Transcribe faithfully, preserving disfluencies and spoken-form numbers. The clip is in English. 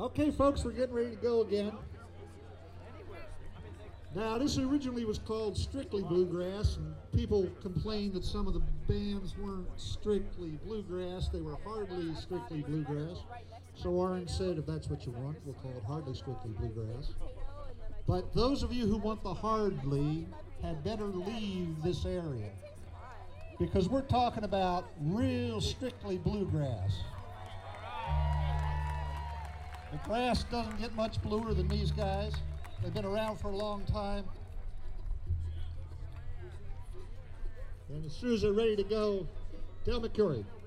Okay, folks, we're getting ready to go again. Now, this originally was called Strictly Bluegrass, and people complained that some of the bands weren't strictly bluegrass. They were hardly strictly bluegrass. So Orange said, if that's what you want, we'll call it hardly strictly bluegrass. But those of you who want the hardly had better leave this area, because we're talking about real strictly bluegrass. The grass doesn't get much bluer than these guys. They've been around for a long time. And as soon as they're ready to go, Del McCoury.